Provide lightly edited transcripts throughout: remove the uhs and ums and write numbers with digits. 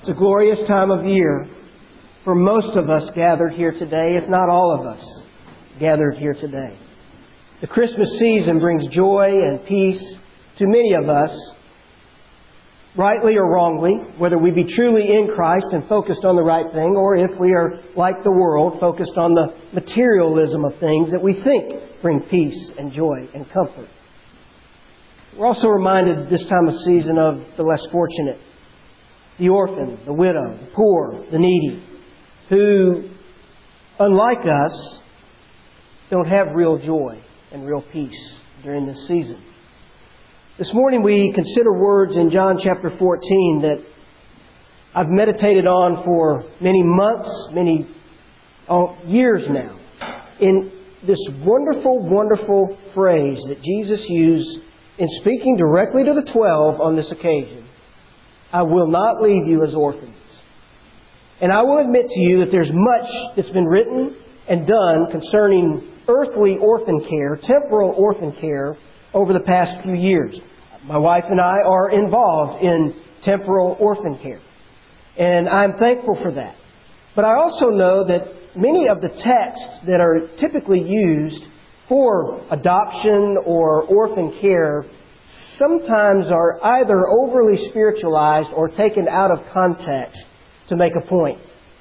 It's a glorious time of year for most of us gathered here today, if not all of us gathered here today. The Christmas season brings joy and peace to many of us, rightly or wrongly, whether we be truly in Christ and focused on the right thing, or if we are like the world, focused on the materialism of things that we think bring peace and joy and comfort. We're also reminded this time of season of the less fortunate, the orphan, the widow, the poor, the needy, who, unlike us, don't have real joy and real peace during this season. This morning we consider words in John chapter 14 that I've meditated on for many months, many years now. In this wonderful, wonderful phrase that Jesus used in speaking directly to the 12 on this occasion: I will not leave you as orphans. And I will admit to you that there's much that's been written and done concerning earthly orphan care, temporal orphan care, over the past few years. My wife and I are involved in temporal orphan care, and I'm thankful for that. But I also know that many of the texts that are typically used for adoption or orphan care sometimes are either overly spiritualized or taken out of context to make a point.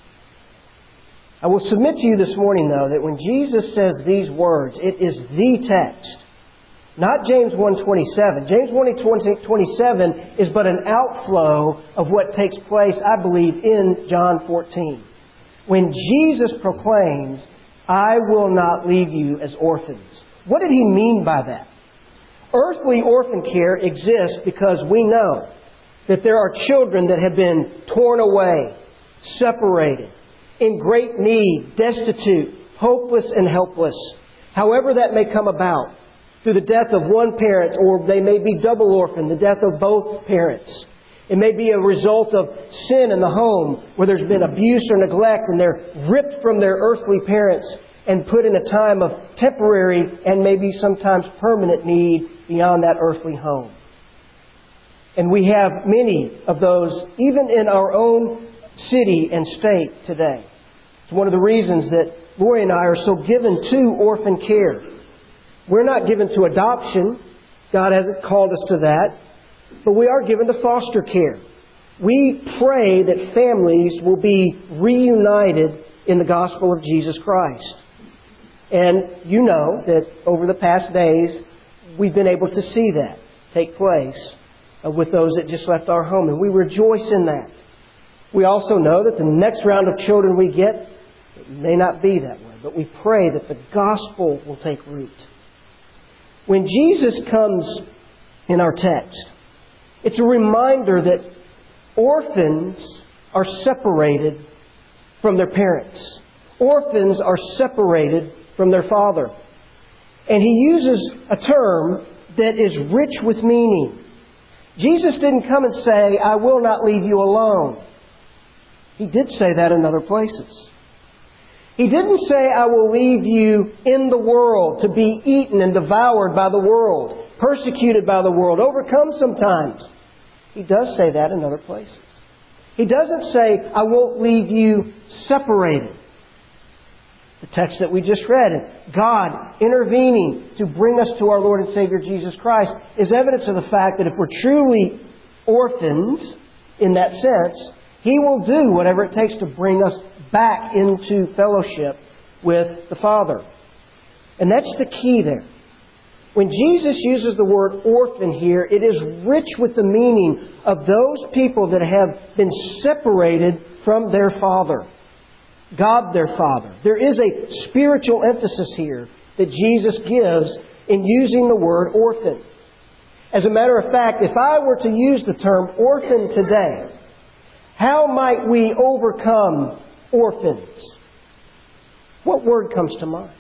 I will submit to you this morning, though, that when Jesus says these words, it is the text, not James 1:27. James 1:27 is but an outflow of what takes place, I believe, in John 14. When Jesus proclaims, I will not leave you as orphans. What did He mean by that? Earthly orphan care exists because we know that there are children that have been torn away, separated, in great need, destitute, hopeless and helpless. However that may come about, through the death of one parent, or they may be double orphaned, the death of both parents. It may be a result of sin in the home where there's been abuse or neglect and they're ripped from their earthly parents and put in a time of temporary and maybe sometimes permanent need beyond that earthly home. And we have many of those even in our own city and state today. It's one of the reasons that Lori and I are so given to orphan care. We're not given to adoption. God hasn't called us to that. But we are given to foster care. We pray that families will be reunited in the gospel of Jesus Christ. And you know that over the past days, we've been able to see that take place with those that just left our home. And we rejoice in that. We also know that the next round of children we get, it may not be that way. But we pray that the gospel will take root. When Jesus comes in our text, it's a reminder that orphans are separated from their parents. Orphans are separated from their father. And He uses a term that is rich with meaning. Jesus didn't come and say, I will not leave you alone. He did say that in other places. He didn't say, I will leave you in the world to be eaten and devoured by the world, persecuted by the world, overcome sometimes. He does say that in other places. He doesn't say, I won't leave you separated. The text that we just read, God intervening to bring us to our Lord and Savior Jesus Christ, is evidence of the fact that if we're truly orphans in that sense, He will do whatever it takes to bring us back into fellowship with the Father. And that's the key there. When Jesus uses the word orphan here, it is rich with the meaning of those people that have been separated from their Father. God their Father. There is a spiritual emphasis here that Jesus gives in using the word orphan. As a matter of fact, if I were to use the term orphan today, how might we overcome orphans? What word comes to mind?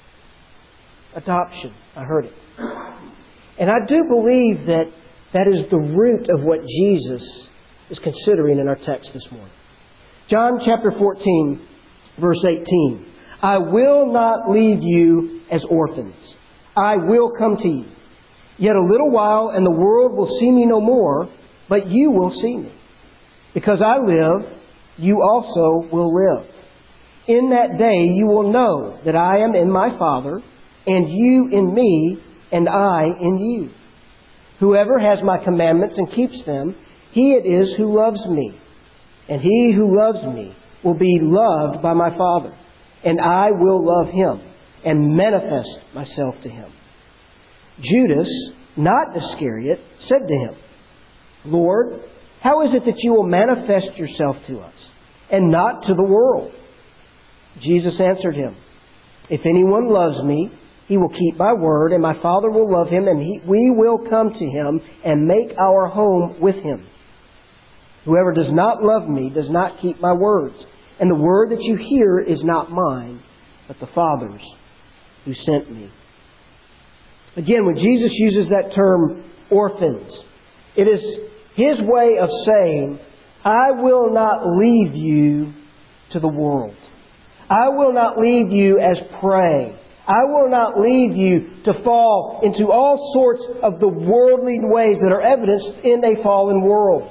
Adoption. I heard it. And I do believe that that is the root of what Jesus is considering in our text this morning. John chapter 14, verse 18. I will not leave you as orphans. I will come to you. Yet a little while and the world will see me no more, but you will see me. Because I live, you also will live. In that day you will know that I am in my Father, and you in me, and I in you. Whoever has my commandments and keeps them, he it is who loves me. And he who loves me will be loved by my Father, and I will love him and manifest myself to him. Judas, not Iscariot, said to him, Lord, how is it that you will manifest yourself to us, and not to the world? Jesus answered him, If anyone loves me, he will keep my word, and my Father will love him, and we will come to him and make our home with him. Whoever does not love me does not keep my words, and the word that you hear is not mine, but the Father's who sent me. Again, when Jesus uses that term orphans, it is His way of saying, I will not leave you to the world. I will not leave you as prey. I will not leave you to fall into all sorts of the worldly ways that are evidenced in a fallen world.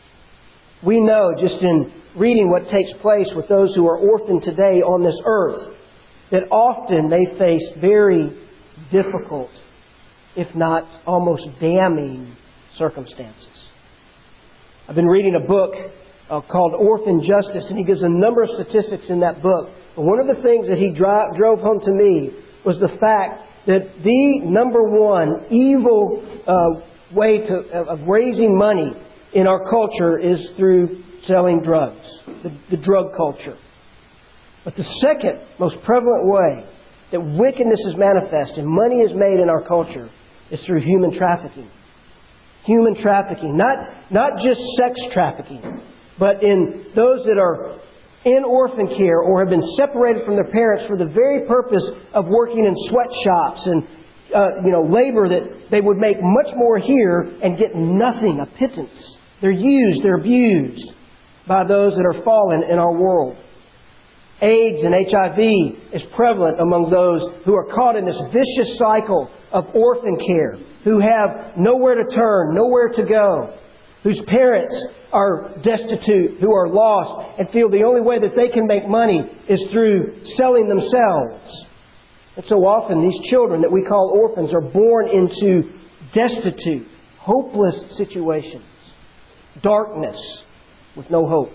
We know, just in reading what takes place with those who are orphaned today on this earth, that often they face very difficult, if not almost damning, circumstances. I've been reading a book called Orphan Justice, and he gives a number of statistics in that book. But one of the things that he drove home to me was the fact that the number one evil way of raising money in our culture is through selling drugs, the drug culture. But the second most prevalent way that wickedness is manifest and money is made in our culture is through human trafficking. Human trafficking, not just sex trafficking, but in those that are in orphan care or have been separated from their parents for the very purpose of working in sweatshops and labor that they would make much more here and get nothing, a pittance. They're used, they're abused by those that are fallen in our world. AIDS and HIV is prevalent among those who are caught in this vicious cycle of orphan care, who have nowhere to turn, nowhere to go, whose parents are destitute, who are lost, and feel the only way that they can make money is through selling themselves. And so often these children that we call orphans are born into destitute, hopeless situations, darkness with no hope.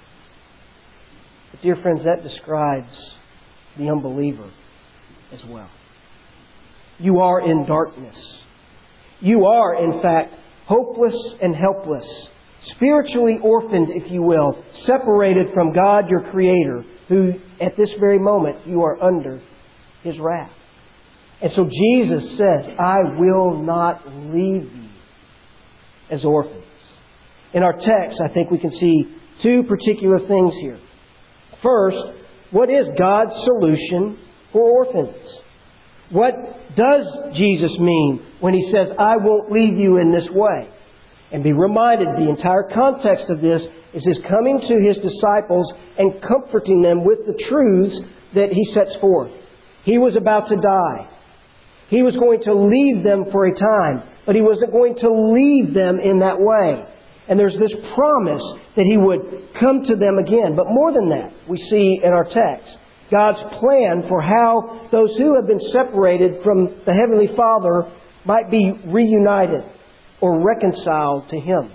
But dear friends, that describes the unbeliever as well. You are in darkness. You are, in fact, hopeless and helpless, spiritually orphaned, if you will, separated from God, your Creator, who at this very moment you are under His wrath. And so Jesus says, I will not leave you as orphans. In our text, I think we can see two particular things here. First, what is God's solution for orphans? What does Jesus mean when He says, I won't leave you in this way? And be reminded, the entire context of this is His coming to His disciples and comforting them with the truths that He sets forth. He was about to die. He was going to leave them for a time, but He wasn't going to leave them in that way. And there's this promise that He would come to them again. But more than that, we see in our text God's plan for how those who have been separated from the Heavenly Father might be reunited or reconciled to Him.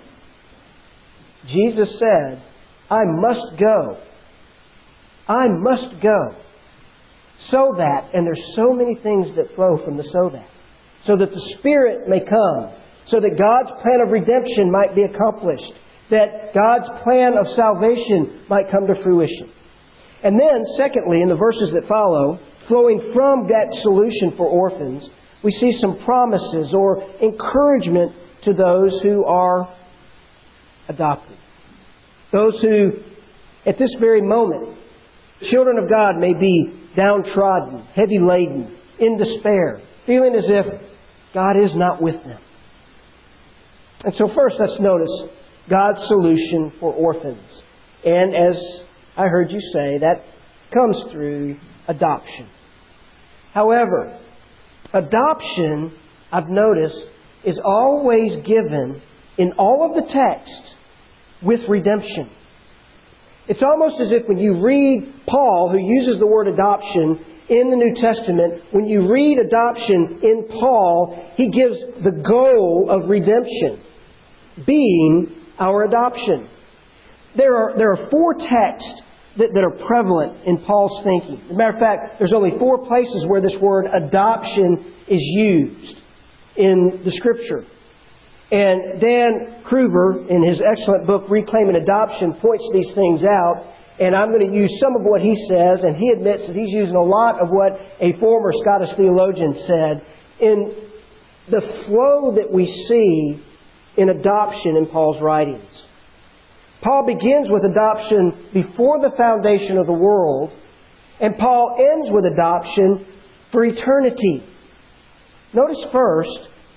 Jesus said, I must go. I must go. So that, and there's so many things that flow from the so that the Spirit may come, so that God's plan of redemption might be accomplished, that God's plan of salvation might come to fruition. And then, secondly, in the verses that follow, flowing from that solution for orphans, we see some promises or encouragement to those who are adopted. Those who, at this very moment, children of God may be downtrodden, heavy laden, in despair, feeling as if God is not with them. And so first, let's notice God's solution for orphans. And as I heard you say, that comes through adoption. However, adoption, I've noticed, is always given in all of the text with redemption. It's almost as if when you read Paul, who uses the word adoption in the New Testament, when you read adoption in Paul, he gives the goal of redemption being our adoption. There are four texts that are prevalent in Paul's thinking. As a matter of fact, there's only four places where this word adoption is used in the Scripture. And Dan Kruger, in his excellent book, Reclaiming Adoption, points these things out. And I'm going to use some of what he says, and he admits that he's using a lot of what a former Scottish theologian said in the flow that we see in adoption in Paul's writings. Paul begins with adoption before the foundation of the world, and Paul ends with adoption for eternity. Notice first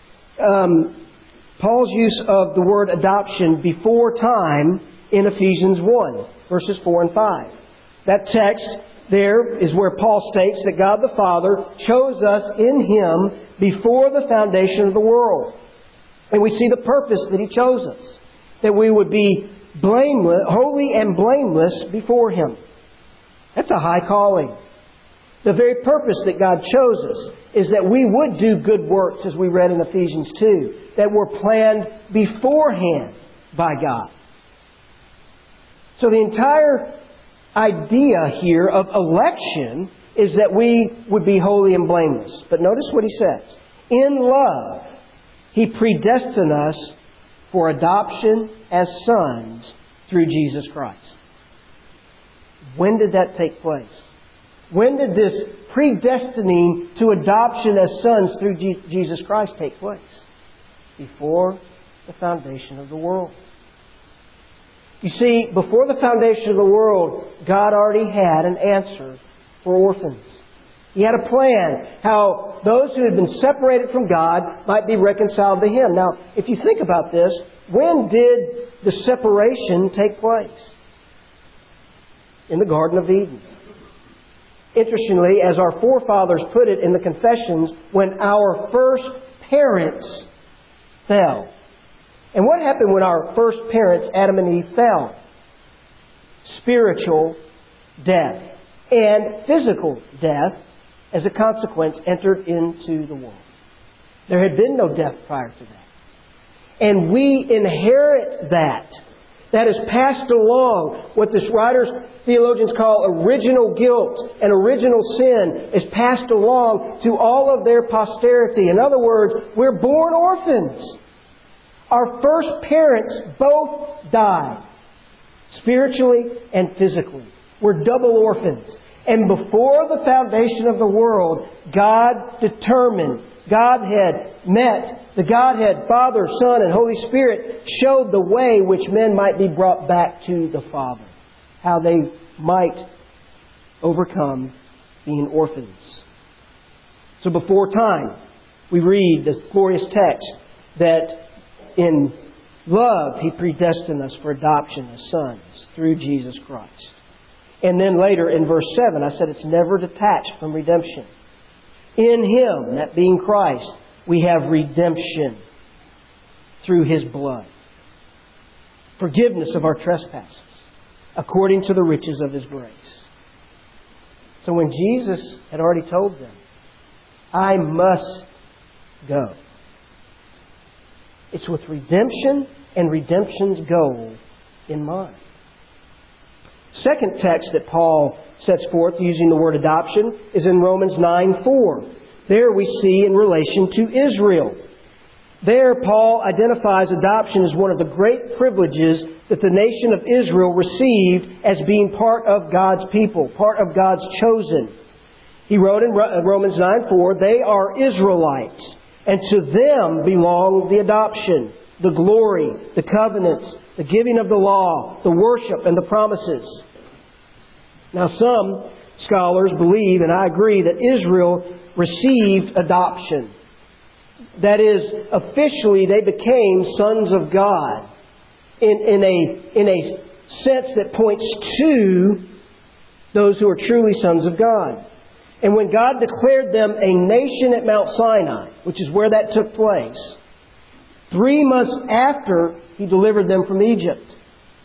Paul's use of the word adoption before time in Ephesians 1, verses 4 and 5. That text there is where Paul states that God the Father chose us in Him before the foundation of the world. And we see the purpose that He chose us, that we would be blameless, holy and blameless before Him. That's a high calling. The very purpose that God chose us is that we would do good works, as we read in Ephesians 2, that were planned beforehand by God. So the entire idea here of election is that we would be holy and blameless. But notice what he says. In love, He predestined us for adoption as sons through Jesus Christ. When did that take place? When did this predestining to adoption as sons through Jesus Christ take place? Before the foundation of the world. You see, before the foundation of the world, God already had an answer for orphans. He had a plan how those who had been separated from God might be reconciled to Him. Now, if you think about this, when did the separation take place? In the Garden of Eden. Interestingly, as our forefathers put it in the Confessions, when our first parents fell. And what happened when our first parents, Adam and Eve, fell? Spiritual death and physical death, as a consequence, entered into the world. There had been no death prior to that. And we inherit that. That is passed along. What this writers, theologians call original guilt and original sin is passed along to all of their posterity. In other words, we're born orphans. Our first parents both died, spiritually and physically. We're double orphans. And before the foundation of the world, God determined, Godhead met, the Godhead, Father, Son, and Holy Spirit showed the way which men might be brought back to the Father. How they might overcome being orphans. So before time, we read this glorious text that in love He predestined us for adoption as sons through Jesus Christ. And then later in verse 7, I said it's never detached from redemption. In Him, that being Christ, we have redemption through His blood. Forgiveness of our trespasses, according to the riches of His grace. So when Jesus had already told them, I must go. It's with redemption and redemption's goal in mind. Second text that Paul sets forth using the word adoption is in Romans 9:4. There we see in relation to Israel. There Paul identifies adoption as one of the great privileges that the nation of Israel received as being part of God's people, part of God's chosen. He wrote in Romans 9:4, they are Israelites, and to them belong the adoption, the glory, the covenants, the giving of the law, the worship, and the promises. Now some scholars believe, and I agree, that Israel received adoption. That is, officially they became sons of God in a sense that points to those who are truly sons of God. And when God declared them a nation at Mount Sinai, which is where that took place, 3 months after He delivered them from Egypt,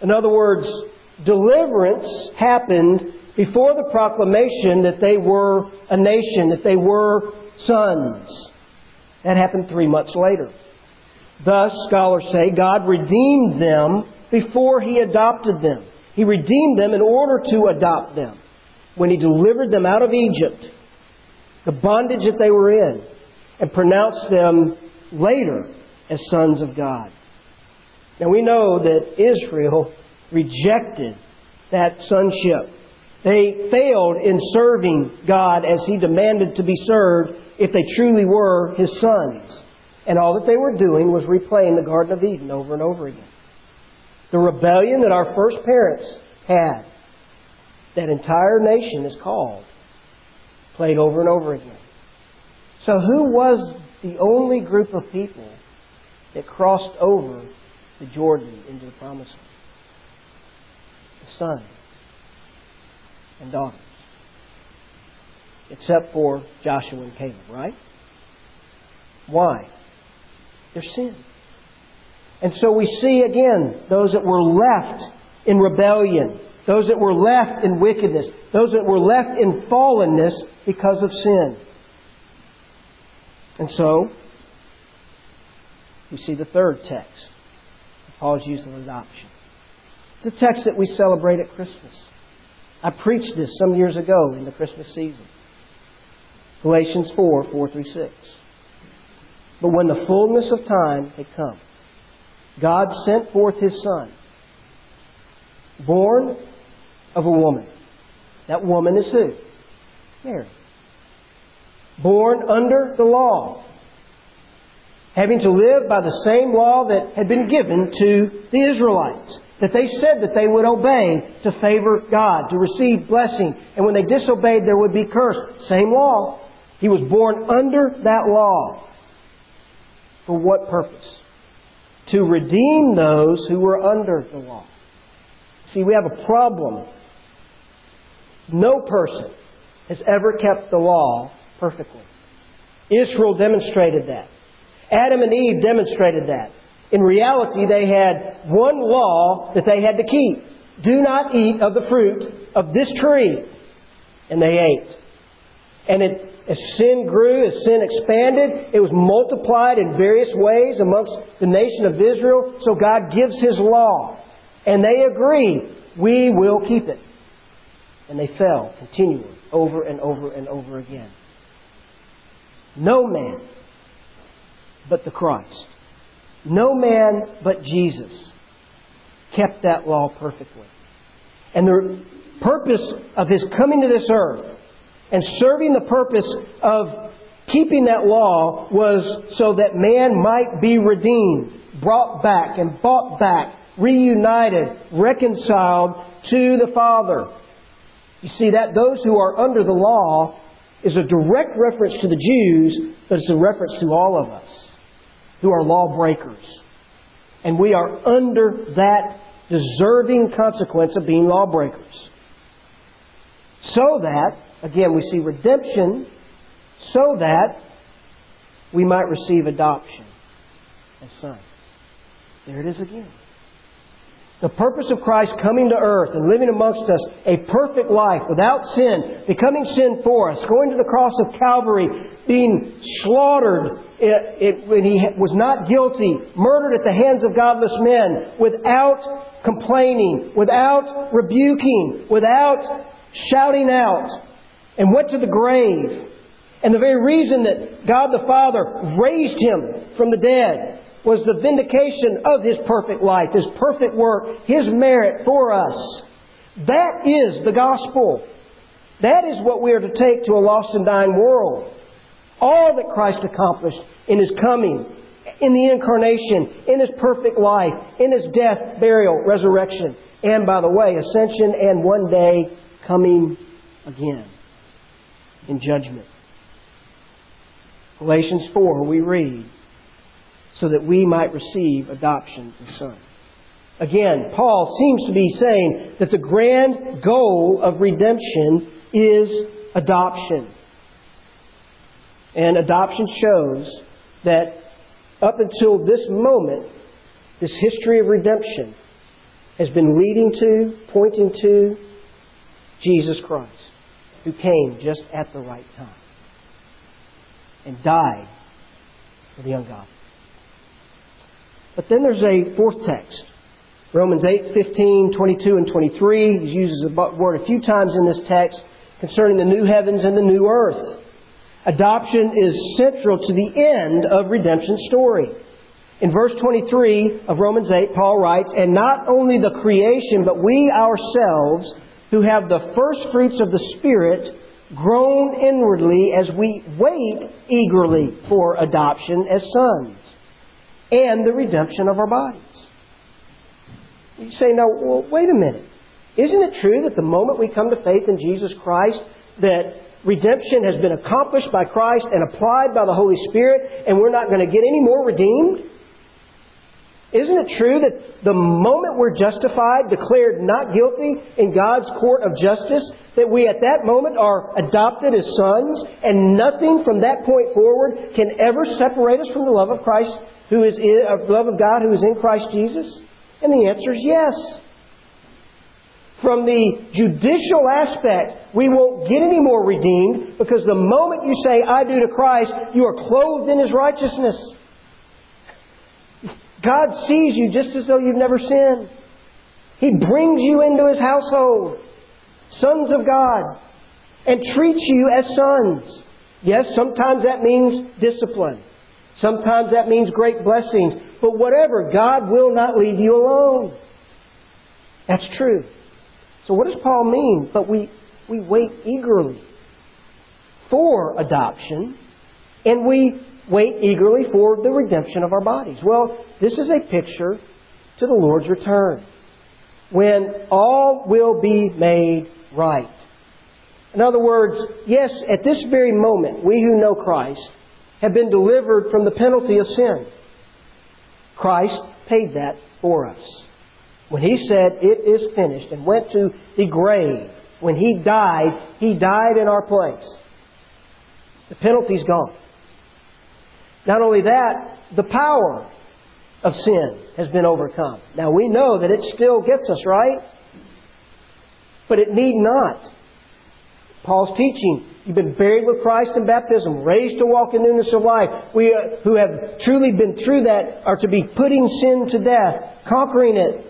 In other words, deliverance happened before the proclamation that they were a nation, that they were sons. That happened 3 months later. Thus, scholars say, God redeemed them before He adopted them. He redeemed them in order to adopt them. When He delivered them out of Egypt, the bondage that they were in, and pronounced them later as sons of God. Now we know that Israel rejected that sonship. They failed in serving God as He demanded to be served if they truly were His sons. And all that they were doing was replaying the Garden of Eden over and over again. The rebellion that our first parents had, that entire nation is called, played over and over again. So who was the only group of people that crossed over the Jordan into the Promised Land? The sons and daughters. Except for Joshua and Caleb, right? Why? Their sin. And so we see again those that were left in rebellion, those that were left in wickedness, those that were left in fallenness because of sin. And so we see the third text. Paul's use of adoption. The text that we celebrate at Christmas. I preached this some years ago in the Christmas season. Galatians 4:4-6. But when the fullness of time had come, God sent forth His Son, born of a woman. That woman is who? Mary. Born under the law, having to live by the same law that had been given to the Israelites, that they said that they would obey to favor God, to receive blessing. And when they disobeyed, there would be curse. Same law. He was born under that law. For what purpose? To redeem those who were under the law. See, we have a problem. No person has ever kept the law perfectly. Israel demonstrated that. Adam and Eve demonstrated that. In reality, they had one law that they had to keep. Do not eat of the fruit of this tree. And they ate. And as sin grew, as sin expanded, it was multiplied in various ways amongst the nation of Israel. So God gives His law. And they agree, we will keep it. And they fell continually, over and over and over again. No man but the Christ, no man but Jesus kept that law perfectly. And the purpose of His coming to this earth and serving the purpose of keeping that law was so that man might be redeemed, brought back and bought back, reunited, reconciled to the Father. You see that those who are under the law is a direct reference to the Jews, but it's a reference to all of us who are lawbreakers. And we are under that deserving consequence of being lawbreakers. So that, again, we see redemption, so that we might receive adoption as sons. There it is again. The purpose of Christ coming to earth and living amongst us a perfect life without sin, becoming sin for us, going to the cross of Calvary, being slaughtered when He was not guilty, murdered at the hands of godless men, without complaining, without rebuking, without shouting out, and went to the grave. And the very reason that God the Father raised Him from the dead was the vindication of His perfect life, His perfect work, His merit for us. That is the gospel. That is what we are to take to a lost and dying world. All that Christ accomplished in His coming, in the incarnation, in His perfect life, in His death, burial, resurrection, and, by the way, ascension, and one day coming again in judgment. Galatians 4, we read, so that we might receive adoption as sons. Again, Paul seems to be saying that the grand goal of redemption is adoption. And adoption shows that up until this moment, this history of redemption, has been leading to, pointing to Jesus Christ, who came just at the right time and died for the ungodly. But then there's a fourth text. Romans 8:15, 22, and 23. He uses the word a few times in this text concerning the new heavens and the new earth. Adoption is central to the end of redemption's story. In verse 23 of Romans 8, Paul writes, "And not only the creation, but we ourselves, who have the first fruits of the Spirit, groan inwardly as we wait eagerly for adoption as sons, and the redemption of our bodies." You say, now, well, wait a minute. Isn't it true that the moment we come to faith in Jesus Christ, that redemption has been accomplished by Christ and applied by the Holy Spirit, and we're not going to get any more redeemed? Isn't it true that the moment we're justified, declared not guilty in God's court of justice, that we at that moment are adopted as sons, and nothing from that point forward can ever separate us from the love of Christ, the love of God who is in Christ Jesus? And the answer is yes. From the judicial aspect, we won't get any more redeemed, because the moment you say, "I do" to Christ, you are clothed in His righteousness. God sees you just as though you've never sinned. He brings you into His household, sons of God, and treats you as sons. Yes, sometimes that means discipline. Sometimes that means great blessings. But whatever, God will not leave you alone. That's true. So what does Paul mean? But we wait eagerly for adoption, and we wait eagerly for the redemption of our bodies. Well, this is a picture to the Lord's return, when all will be made right. In other words, yes, at this very moment, we who know Christ have been delivered from the penalty of sin. Christ paid that for us. When He said, "It is finished," and went to the grave, when He died in our place. The penalty's gone. Not only that, the power of sin has been overcome. Now we know that it still gets us, right? But it need not. Paul's teaching, you've been buried with Christ in baptism, raised to walk in newness of life. We who have truly been through that are to be putting sin to death, conquering it.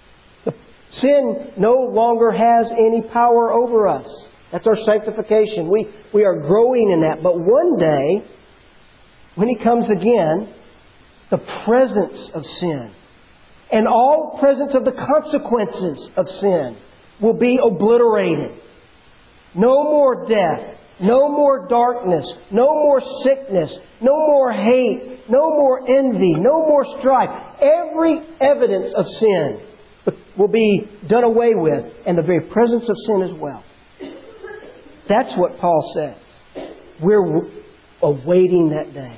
Sin no longer has any power over us. That's our sanctification. We are growing in that. But one day, when He comes again, the presence of sin and all presence of the consequences of sin will be obliterated. No more death, no more darkness, no more sickness, no more hate, no more envy, no more strife. Every evidence of sin will be done away with, and the very presence of sin as well. That's what Paul says. We're awaiting that day.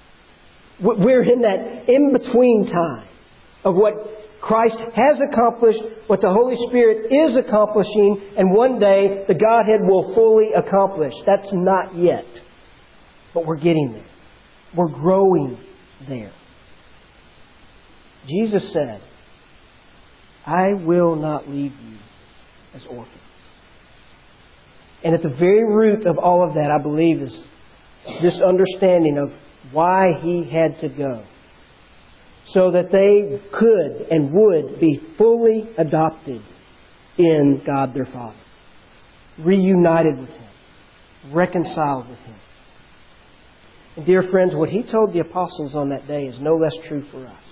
We're in that in-between time of what Christ has accomplished, what the Holy Spirit is accomplishing, and one day the Godhead will fully accomplish. That's not yet. But we're getting there. We're growing there. Jesus said, "I will not leave you as orphans." And at the very root of all of that, I believe, is this understanding of why He had to go. So that they could and would be fully adopted in God their Father. Reunited with Him. Reconciled with Him. And dear friends, what He told the apostles on that day is no less true for us.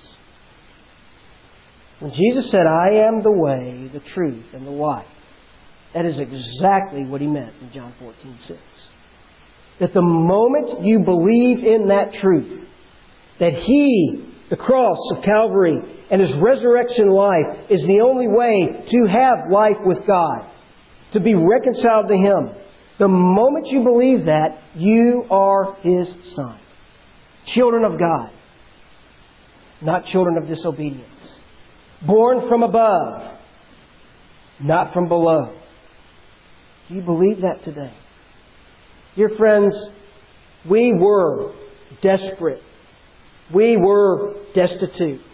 When Jesus said, "I am the way, the truth, and the life," that is exactly what He meant in John 14:6. That the moment you believe in that truth, that He, the cross of Calvary, and His resurrection life is the only way to have life with God, to be reconciled to Him. The moment you believe that, you are His son. Children of God, not children of disobedience. Born from above, not from below. Do you believe that today? Dear friends, we were desperate. We were destitute.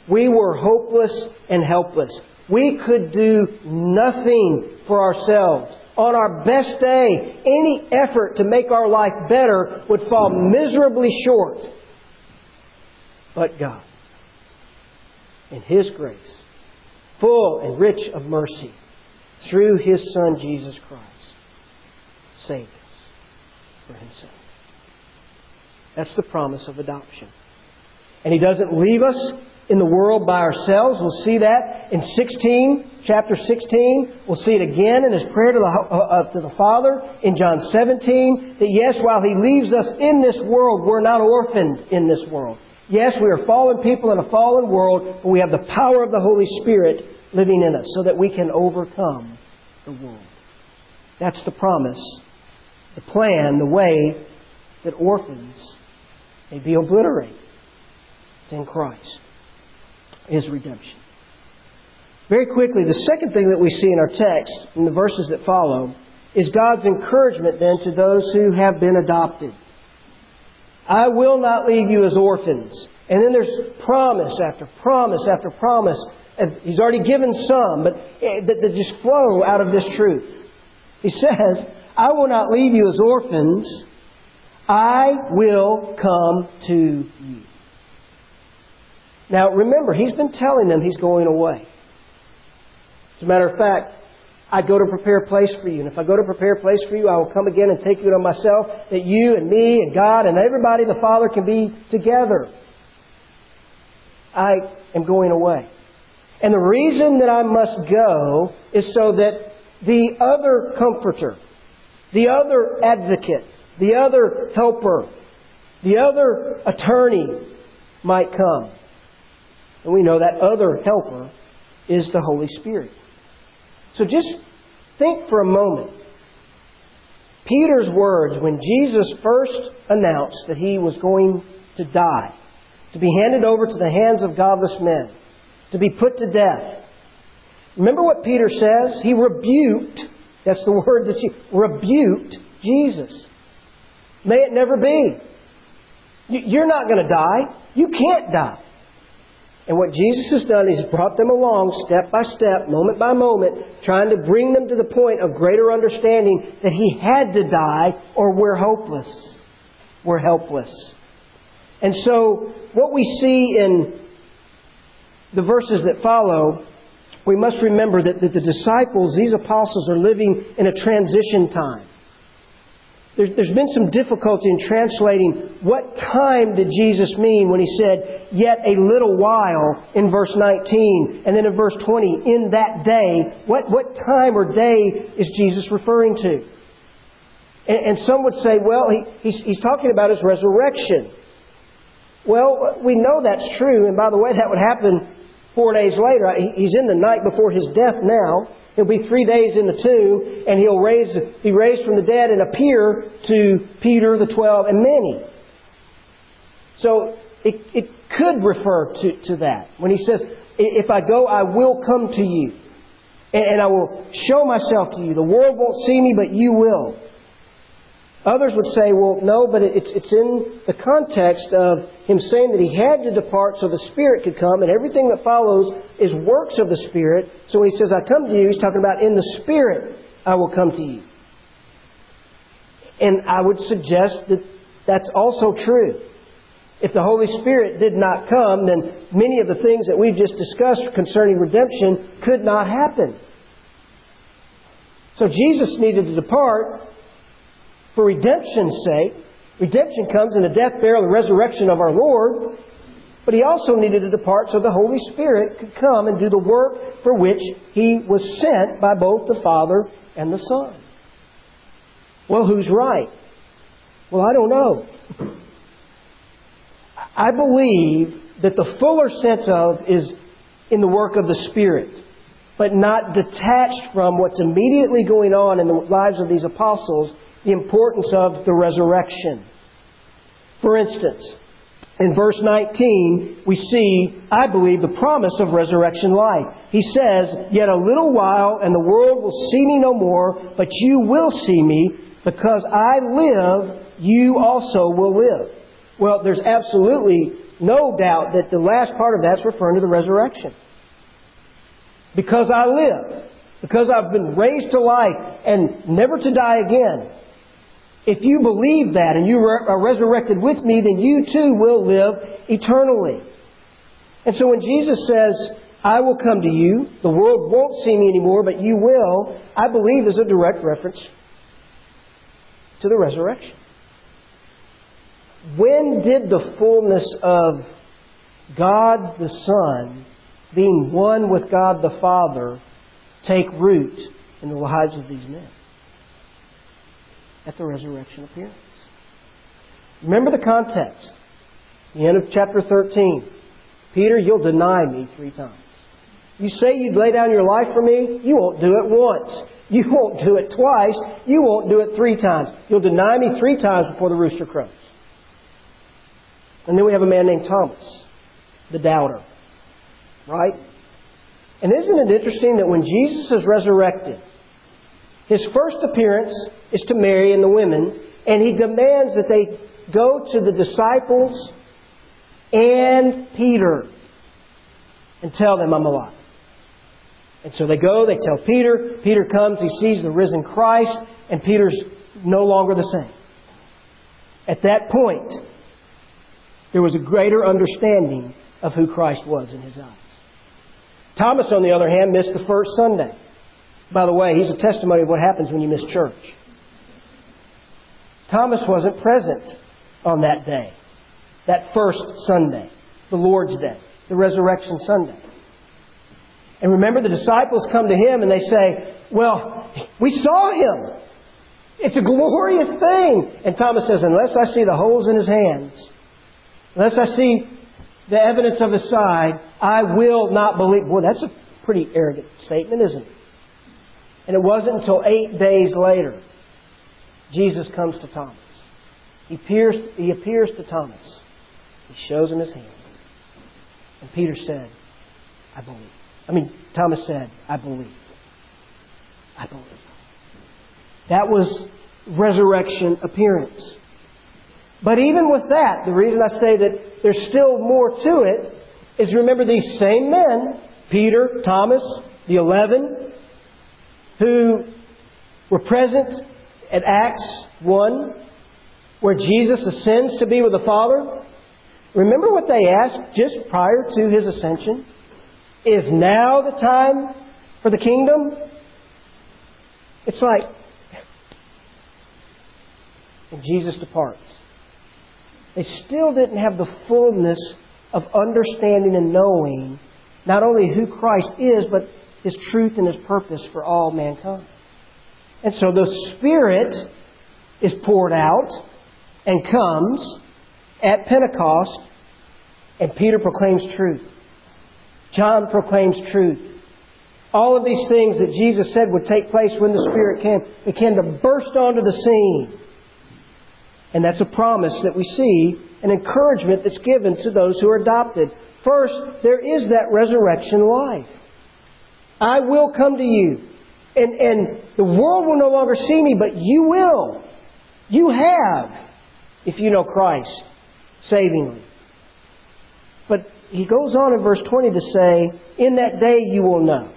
We were hopeless and helpless. We could do nothing for ourselves. On our best day, any effort to make our life better would fall miserably short. But God, in His grace, full and rich of mercy, through His Son Jesus Christ, saved us for Himself. That's the promise of adoption. And He doesn't leave us in the world by ourselves. We'll see that in chapter 16. We'll see it again in His prayer to the Father in John 17. That yes, while He leaves us in this world, we're not orphaned in this world. Yes, we are fallen people in a fallen world, but we have the power of the Holy Spirit living in us so that we can overcome the world. That's the promise, the plan, the way that orphans may be obliterated. It's in Christ. His redemption. Very quickly, the second thing that we see in our text, in the verses that follow, is God's encouragement then to those who have been adopted. I will not leave you as orphans. And then there's promise after promise after promise. He's already given some, but that just flow out of this truth. He says, I will not leave you as orphans. I will come to you. Now remember, He's been telling them He's going away. As a matter of fact, I go to prepare a place for you. And if I go to prepare a place for you, I will come again and take you to myself, that you and me and God and everybody the Father can be together. I am going away. And the reason that I must go is so that the other Comforter, the other Advocate, the other Helper, the other Attorney might come. And we know that other Helper is the Holy Spirit. So just think for a moment. Peter's words when Jesus first announced that He was going to die, to be handed over to the hands of godless men, to be put to death. Remember what Peter says? He rebuked, that's the word that rebuked Jesus. May it never be. You're not going to die. You can't die. And what Jesus has done is brought them along step by step, moment by moment, trying to bring them to the point of greater understanding that He had to die or we're hopeless. We're helpless. And so what we see in the verses that follow, we must remember that the disciples, these apostles, are living in a transition time. There's been some difficulty in translating what time did Jesus mean when He said, yet a little while in verse 19. And then in verse 20, in that day. What time or day is Jesus referring to? And some would say, well, he's talking about His resurrection. Well, we know that's true. And by the way, that would happen 4 days later. He's in the night before His death now. He'll be 3 days in the tomb, and He'll be raised from the dead and appear to Peter, the 12, and many. So it could refer to that. When He says, if I go, I will come to you. And I will show myself to you. The world won't see me, but you will. Others would say, well, no, but it's in the context of Him saying that He had to depart so the Spirit could come, and everything that follows is works of the Spirit. So when He says, I come to you, He's talking about in the Spirit I will come to you. And I would suggest that that's also true. If the Holy Spirit did not come, then many of the things that we've just discussed concerning redemption could not happen. So Jesus needed to depart for redemption's sake. Redemption comes in the death, burial, and resurrection of our Lord. But He also needed to depart so the Holy Spirit could come and do the work for which He was sent by both the Father and the Son. Well, who's right? Well, I don't know. I believe that the fuller sense of is in the work of the Spirit, but not detached from what's immediately going on in the lives of these apostles, the importance of the resurrection. For instance, in verse 19, we see, I believe, the promise of resurrection life. He says, yet a little while, and the world will see me no more, but you will see me, because I live, you also will live. Well, there's absolutely no doubt that the last part of that's referring to the resurrection. Because I live, because I've been raised to life and never to die again. If you believe that and you are resurrected with me, then you too will live eternally. And so when Jesus says, I will come to you, the world won't see me anymore, but you will, I believe is a direct reference to the resurrection. When did the fullness of God the Son, being one with God the Father, take root in the lives of these men? At the resurrection appearance. Remember the context. The end of chapter 13. Peter, you'll deny me 3 times. You say you'd lay down your life for me, you won't do it once. You won't do it twice. You won't do it 3 times. You'll deny me 3 times before the rooster crows. And then we have a man named Thomas, the doubter. Right? And isn't it interesting that when Jesus is resurrected, His first appearance is to Mary and the women, and He demands that they go to the disciples and Peter and tell them I'm alive. And so they go, they tell Peter. Peter comes, he sees the risen Christ, and Peter's no longer the same. At that point, there was a greater understanding of who Christ was in his eyes. Thomas, on the other hand, missed the first Sunday. By the way, he's a testimony of what happens when you miss church. Thomas wasn't present on that day, that first Sunday, the Lord's Day, the Resurrection Sunday. And remember, the disciples come to Him and they say, well, we saw Him. It's a glorious thing. And Thomas says, unless I see the holes in His hands, unless I see the evidence of His side, I will not believe. Boy, that's a pretty arrogant statement, isn't it? And it wasn't until 8 days later, Jesus comes to Thomas. He appears to Thomas. He shows him His hand. And Peter said, I believe. Thomas said, I believe. I believe. That was resurrection appearance. But even with that, the reason I say that there's still more to it is remember these same men, Peter, Thomas, the 11, who were present at Acts 1, where Jesus ascends to be with the Father. Remember what they asked just prior to His ascension? Is now the time for the kingdom? It's like, and Jesus departs. They still didn't have the fullness of understanding and knowing not only who Christ is, but His truth and His purpose for all mankind. And so the Spirit is poured out and comes at Pentecost, and Peter proclaims truth. John proclaims truth. All of these things that Jesus said would take place when the Spirit came, began to burst onto the scene. And that's a promise that we see, an encouragement that's given to those who are adopted. First, there is that resurrection life. I will come to you. And the world will no longer see me, but you will. You have, if you know Christ savingly. But he goes on in verse 20 to say, in that day you will know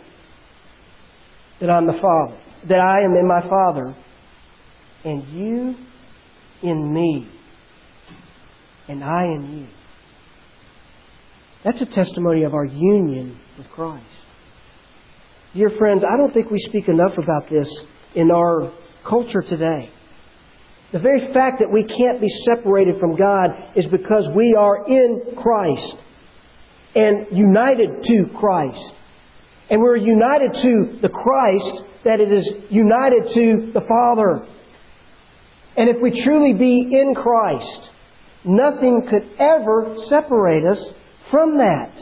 that I'm the Father, that I am in my Father, and you in me, and I in you. That's a testimony of our union with Christ. Dear friends, I don't think we speak enough about this in our culture today. The very fact that we can't be separated from God is because we are in Christ and united to Christ. And we're united to the Christ that it is united to the Father. And if we truly be in Christ, nothing could ever separate us from that.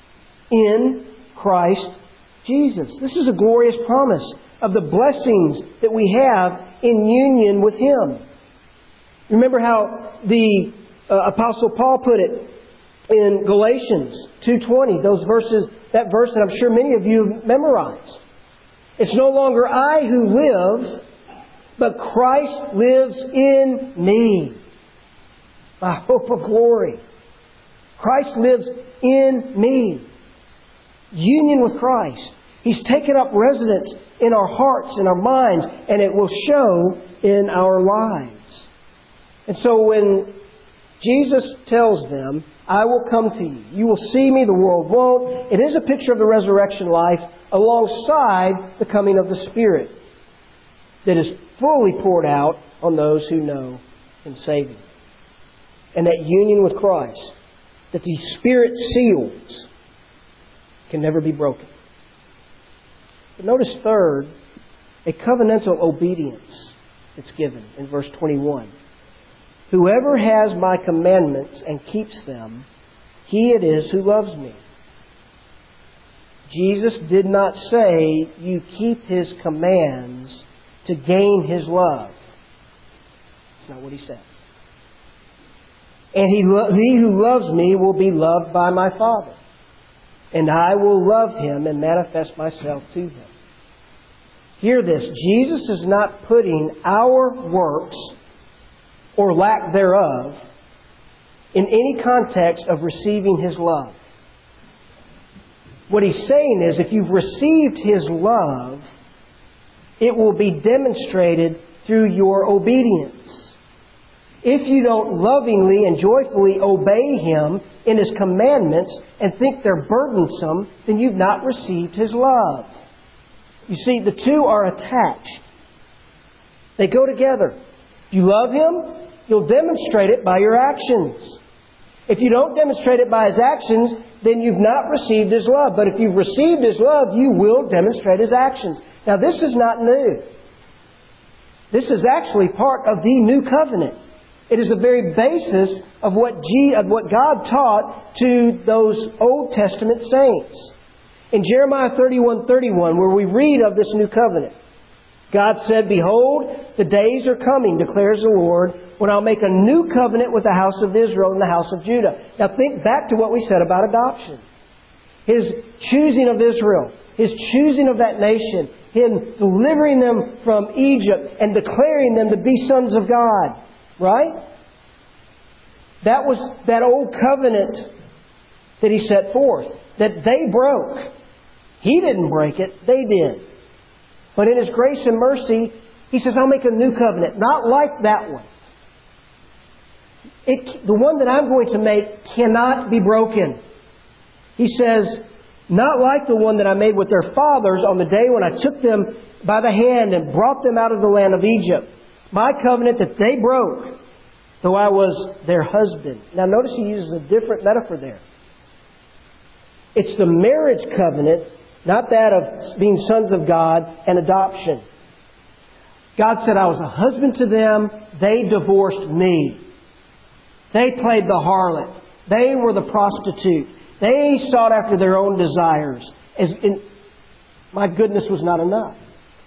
In Christ Jesus. This is a glorious promise of the blessings that we have in union with Him. Remember how the Apostle Paul put it in Galatians 2:20, that verse that I'm sure many of you have memorized. It's no longer I who live, but Christ lives in me. My hope of glory. Christ lives in me. Union with Christ. He's taken up residence in our hearts, in our minds, and it will show in our lives. And so when Jesus tells them, I will come to you. You will see me, the world won't. It is a picture of the resurrection life alongside the coming of the Spirit that is fully poured out on those who know Him saving. And that union with Christ, that the Spirit seals, can never be broken. But notice third, a covenantal obedience that's given in verse 21. Whoever has my commandments and keeps them, he it is who loves me. Jesus did not say you keep His commands to gain His love. That's not what He said. And he who loves me will be loved by my Father. And I will love him and manifest myself to him. Hear this. Jesus is not putting our works or lack thereof in any context of receiving His love. What He's saying is if you've received His love, it will be demonstrated through your obedience. If you don't lovingly and joyfully obey Him in His commandments and think they're burdensome, then you've not received His love. You see, the two are attached. They go together. If you love Him, you'll demonstrate it by your actions. If you don't demonstrate it by His actions, then you've not received His love. But if you've received His love, you will demonstrate His actions. Now, this is not new. This is actually part of the new covenant. It is the very basis of what God taught to those Old Testament saints. In Jeremiah 31:31, where we read of this new covenant, God said, Behold, the days are coming, declares the Lord, when I'll make a new covenant with the house of Israel and the house of Judah. Now think back to what we said about adoption. His choosing of Israel, His choosing of that nation, Him delivering them from Egypt and declaring them to be sons of God. Right? That was that old covenant that He set forth, that they broke. He didn't break it, they did. But in His grace and mercy, He says, I'll make a new covenant, not like that one. The one that I'm going to make cannot be broken. He says, not like the one that I made with their fathers on the day when I took them by the hand and brought them out of the land of Egypt. My covenant that they broke, though I was their husband. Now notice He uses a different metaphor there. It's the marriage covenant, not that of being sons of God and adoption. God said, I was a husband to them. They divorced me. They played the harlot. They were the prostitute. They sought after their own desires. My goodness was not enough.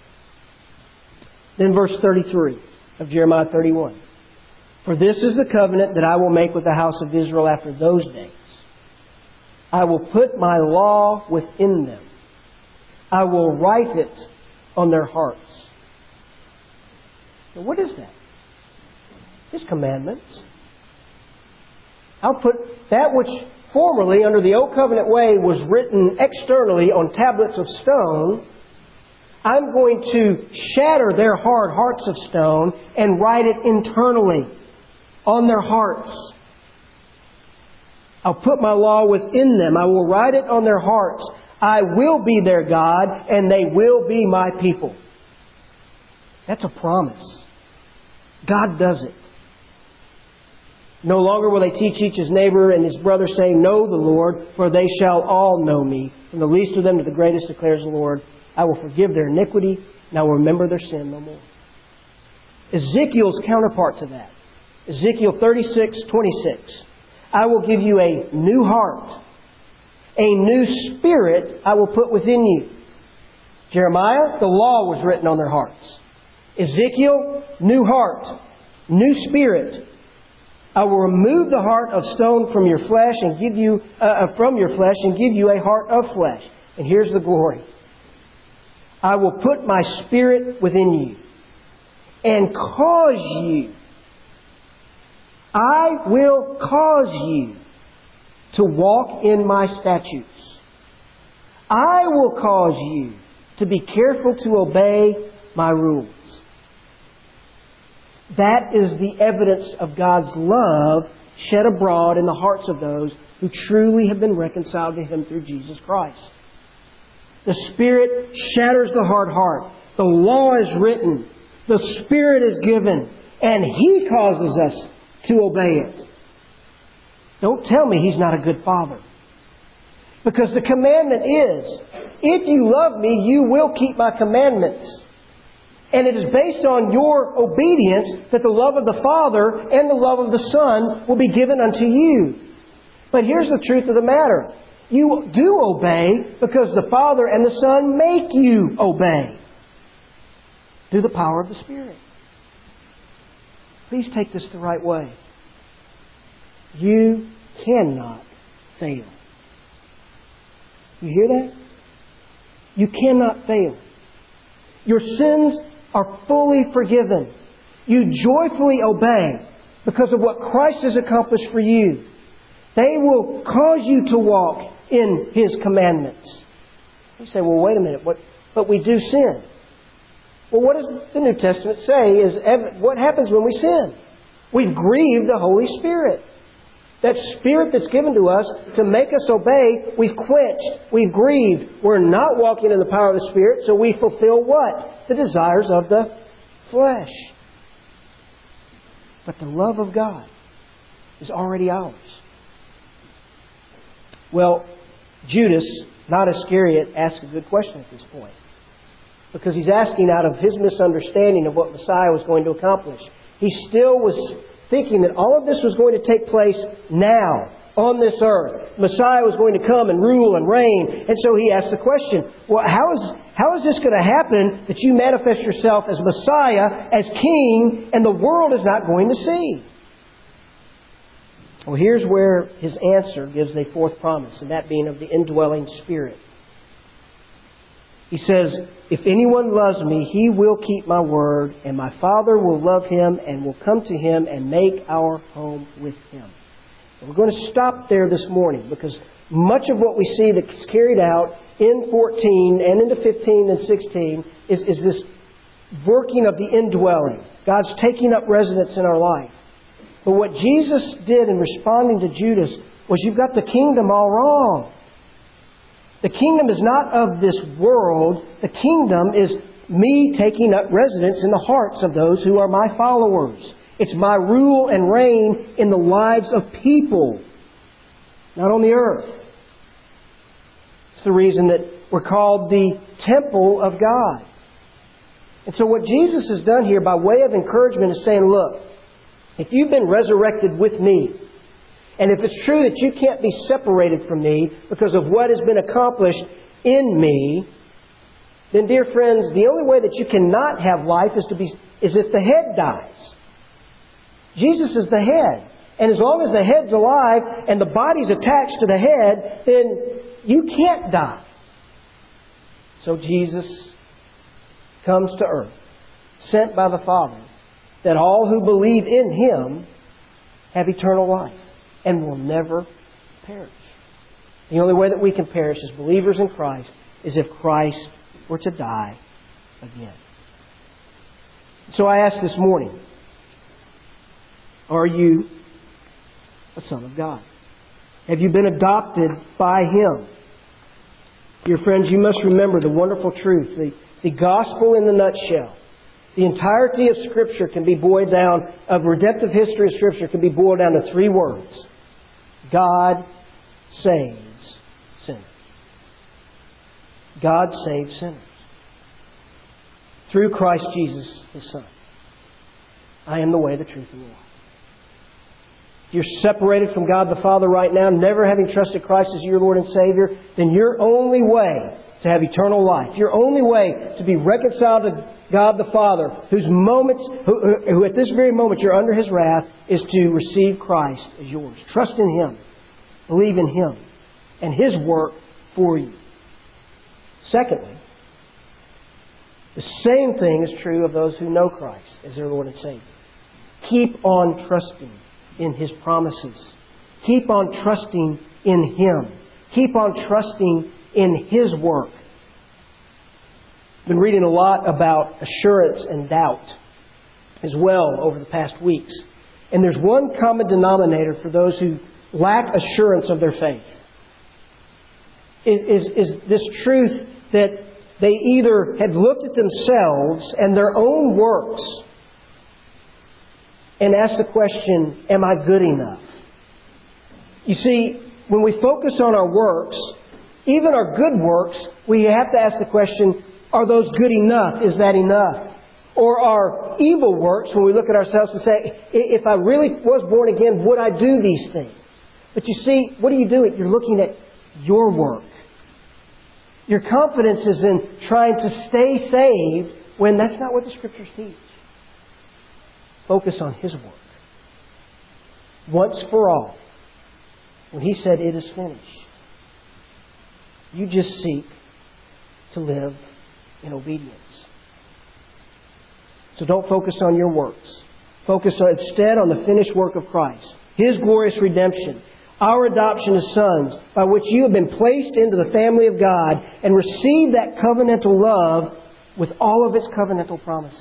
Then verse 33 of Jeremiah 31. For this is the covenant that I will make with the house of Israel after those days. I will put my law within them. I will write it on their hearts. Now, what is that? His commandments. I'll put that which formerly under the Old Covenant way was written externally on tablets of stone. I'm going to shatter their hard hearts of stone and write it internally on their hearts. I'll put my law within them. I will write it on their hearts. I will be their God, and they will be my people. That's a promise. God does it. No longer will they teach each his neighbor and his brother, saying, Know the Lord, for they shall all know me. From the least of them to the greatest, declares the Lord. I will forgive their iniquity, and I will remember their sin no more. Ezekiel's counterpart to that. Ezekiel 36:26. I will give you a new heart. A new spirit I will put within you. Jeremiah, the law was written on their hearts. Ezekiel, new heart, new spirit. I will remove the heart of stone from your flesh and give you a heart of flesh. And here's the glory. I will put my spirit within you and cause you. I will cause you to walk in my statutes. I will cause you to be careful to obey my rules. That is the evidence of God's love shed abroad in the hearts of those who truly have been reconciled to Him through Jesus Christ. The Spirit shatters the hard heart. The law is written. The Spirit is given. And He causes us to obey it. Don't tell me He's not a good Father. Because the commandment is, if you love me, you will keep my commandments. And it is based on your obedience that the love of the Father and the love of the Son will be given unto you. But here's the truth of the matter. You do obey because the Father and the Son make you obey. Through the power of the Spirit. Please take this the right way. You cannot fail. You hear that? You cannot fail. Your sins are fully forgiven. You joyfully obey because of what Christ has accomplished for you. They will cause you to walk in His commandments. You say, well, wait a minute, but we do sin. Well, what does the New Testament say is what happens when we sin? We've grieved the Holy Spirit. That Spirit that's given to us to make us obey, we've quenched, we've grieved. We're not walking in the power of the Spirit, so we fulfill what? The desires of the flesh. But the love of God is already ours. Well, Judas, not Iscariot, asks a good question at this point. Because he's asking out of his misunderstanding of what Messiah was going to accomplish. He still was thinking that all of this was going to take place now, on this earth. Messiah was going to come and rule and reign. And so he asked the question, well, how is this going to happen that you manifest yourself as Messiah, as King, and the world is not going to see? Well, here's where his answer gives a fourth promise, and that being of the indwelling Spirit. He says, if anyone loves me, he will keep my word, and my Father will love him and will come to him and make our home with him. And we're going to stop there this morning because much of what we see that's carried out in 14 and into 15 and 16 is this working of the indwelling. God's taking up residence in our life. But what Jesus did in responding to Judas was, you've got the kingdom all wrong. The kingdom is not of this world. The kingdom is me taking up residence in the hearts of those who are my followers. It's my rule and reign in the lives of people, not on the earth. It's the reason that we're called the temple of God. And so what Jesus has done here by way of encouragement is saying, look, if you've been resurrected with me, and if it's true that you can't be separated from me because of what has been accomplished in me, then, dear friends, the only way that you cannot have life is if the head dies. Jesus is the head. And as long as the head's alive and the body's attached to the head, then you can't die. So Jesus comes to earth, sent by the Father, that all who believe in Him have eternal life and will never perish. The only way that we can perish as believers in Christ is if Christ were to die again. So I ask this morning, are you a son of God? Have you been adopted by Him? Dear friends, you must remember the wonderful truth, the gospel in the nutshell. The entirety of Scripture can be boiled down, of redemptive history of Scripture can be boiled down to three words. God saves sinners. God saves sinners. Through Christ Jesus, His Son. I am the way, the truth, and the life. If you're separated from God the Father right now, never having trusted Christ as your Lord and Savior, then your only way to have eternal life, your only way to be reconciled to God the Father, who at this very moment you're under His wrath, is to receive Christ as yours. Trust in Him. Believe in Him and His work for you. Secondly, the same thing is true of those who know Christ as their Lord and Savior. Keep on trusting in His promises. Keep on trusting in Him. Keep on trusting in His work. I've been reading a lot about assurance and doubt as well over the past weeks. And there's one common denominator for those who lack assurance of their faith. Is this truth that they either have looked at themselves and their own works and asked the question, am I good enough? You see, when we focus on our works, even our good works, we have to ask the question, are those good enough? Is that enough? Or our evil works, when we look at ourselves and say, if I really was born again, would I do these things? But you see, what are you doing? You're looking at your work. Your confidence is in trying to stay saved when that's not what the Scriptures teach. Focus on His work. Once for all, when He said, it is finished, you just seek to live in obedience. So don't focus on your works. Focus instead on the finished work of Christ. His glorious redemption. Our adoption as sons, by which you have been placed into the family of God and received that covenantal love with all of its covenantal promises.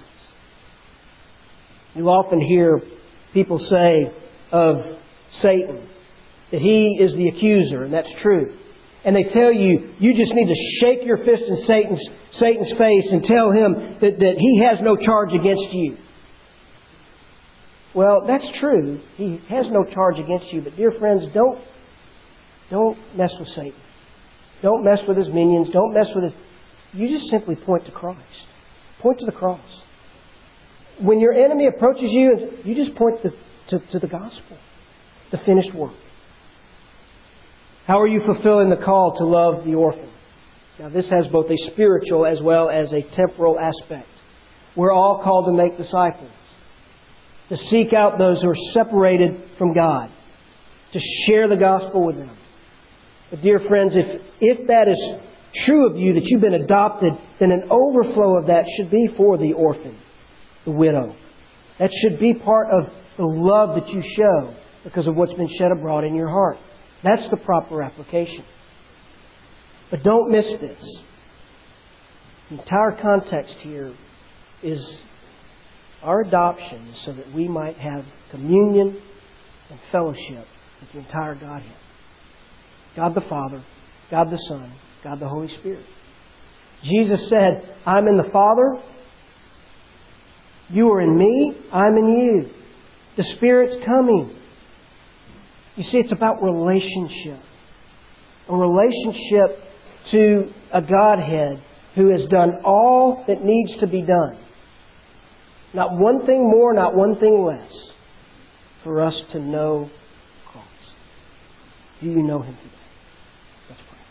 You often hear people say of Satan that he is the accuser, and that's true. And they tell you, you just need to shake your fist in Satan's face and tell him that he has no charge against you. Well, that's true. He has no charge against you. But dear friends, don't mess with Satan. Don't mess with his minions. Don't mess with his... You just simply point to Christ. Point to the cross. When your enemy approaches you, you just point to the gospel. The finished work. How are you fulfilling the call to love the orphan? Now, this has both a spiritual as well as a temporal aspect. We're all called to make disciples. To seek out those who are separated from God. To share the gospel with them. But dear friends, if that is true of you, that you've been adopted, then an overflow of that should be for the orphan, the widow. That should be part of the love that you show because of what's been shed abroad in your heart. That's the proper application. But don't miss this. The entire context here is our adoption so that we might have communion and fellowship with the entire Godhead. God the Father, God the Son, God the Holy Spirit. Jesus said, I'm in the Father, you are in me, I'm in you. The Spirit's coming. You see, it's about relationship. A relationship to a Godhead who has done all that needs to be done. Not one thing more, not one thing less, for us to know Christ. Do you know Him today? Let's pray.